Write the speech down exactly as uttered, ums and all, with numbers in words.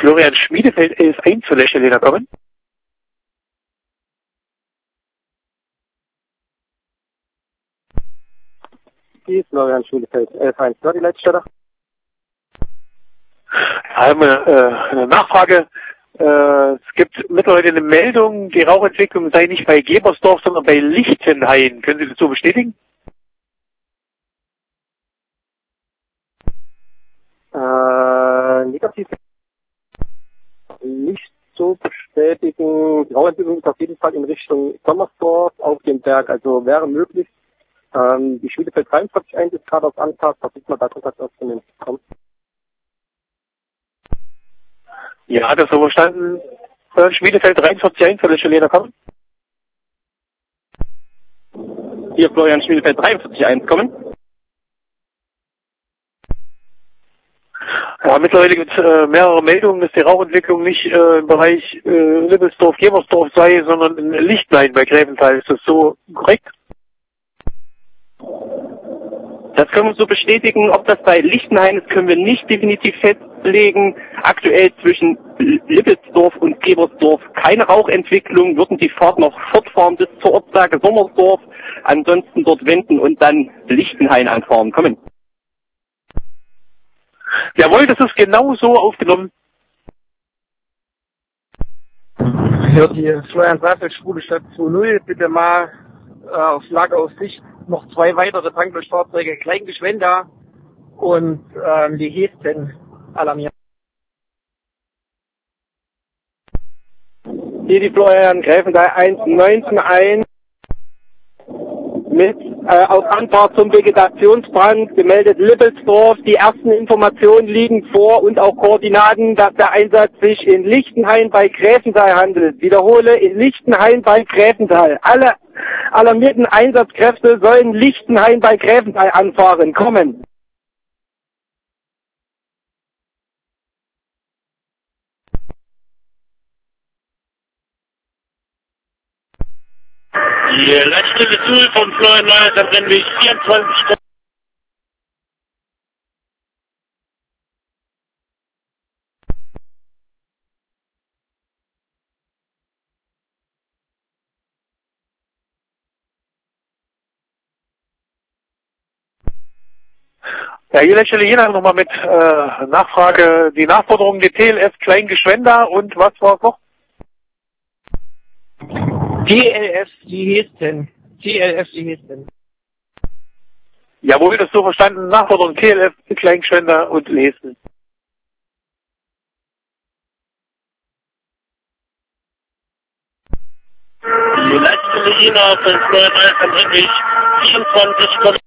Florian Schmiedefeld elf eins zur Löscheliner kommen. Die Florian Schmiedefeld elf eins, die Leitstelle. Wir haben äh, eine Nachfrage. Äh, es gibt mittlerweile eine Meldung, die Rauchentwicklung sei nicht bei Gebersdorf, sondern bei Lichtenhain. Können Sie das so bestätigen? Äh, negativ nicht so bestätigen. Die Rauchentwicklung ist auf jeden Fall in Richtung Sommersdorf auf dem Berg, also wäre möglich. Ähm, die Schmiedefeld dreiundvierzig eins ist gerade auf Anfahrt, versucht man da Kontakt aufzunehmen. Komm. Ja, das so verstanden. Florian Schmiedefeld dreiundvierzig eins zur Löscheliner kommen. Hier Florian Schmiedefeld dreiundvierzig eins kommen. Ja, mittlerweile gibt es äh, mehrere Meldungen, dass die Rauchentwicklung nicht äh, im Bereich äh, Lippelsdorf, Gebersdorf sei, sondern in Lichtenhain bei Gräfenthal. Ist das so korrekt? Das können wir so bestätigen. Ob das bei Lichtenhain ist, können wir nicht definitiv festlegen. Aktuell zwischen Lippelsdorf und Gebersdorf keine Rauchentwicklung. Würden die Fahrt noch fortfahren bis zur Ortslage Sommersdorf. Ansonsten dort wenden und dann Lichtenhain anfahren. Kommen. Jawohl, das ist genau so aufgenommen. Hier die Florian Sassel, Schwule Stadt zwei null, bitte mal äh, aufs Lager auf Sicht noch zwei weitere Tankdurchfahrzeuge Kleingeschwender und ähm, die Hesten alarmieren. Hier die Florian Gräfenthal eins neunzehn eins mit äh, auf Anfahrt zum Vegetationsbrand gemeldet Lippelsdorf. Die ersten Informationen liegen vor und auch Koordinaten, dass der Einsatz sich in Lichtenhain bei Gräfenthal handelt. Wiederhole, in Lichtenhain bei Gräfenthal. Alle alarmierten Einsatzkräfte sollen Lichtenhain bei Gräfenthal anfahren. Kommen. Die Leitstelle Suhl von Florian Neuers am Rennweg vierundzwanzig. Ja, hier Leitstelle Jena nochmal mit äh, Nachfrage, die Nachforderung der T L F Kleingeschwender und was war noch? T L F, die Hesten. T L F, die Hesten. Jawohl, das so verstanden. Nachforderung T L F Kleingeschwender und Lesen. Die Leitstelle Jena von Florian Neuers am Rennweg vierundzwanzig kommt.